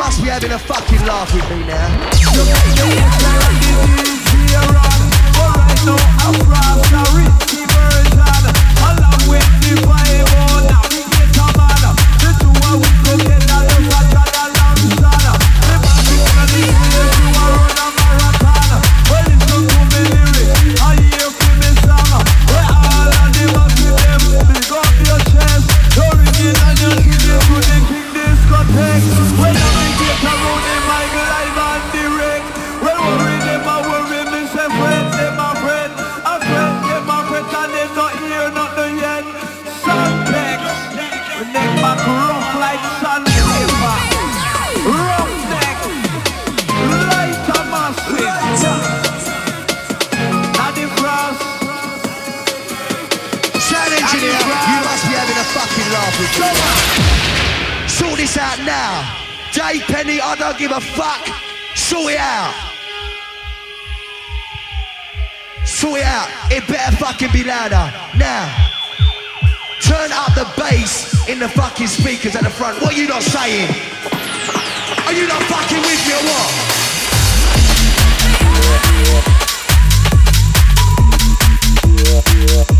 must be having a fucking laugh with me now. Sort this out now. Dave Penny, I don't give a fuck. Sort it out. Sort it out. It better fucking be louder. Now. Turn up the bass in the fucking speakers at the front. What are you not saying? Are you not fucking with me or what?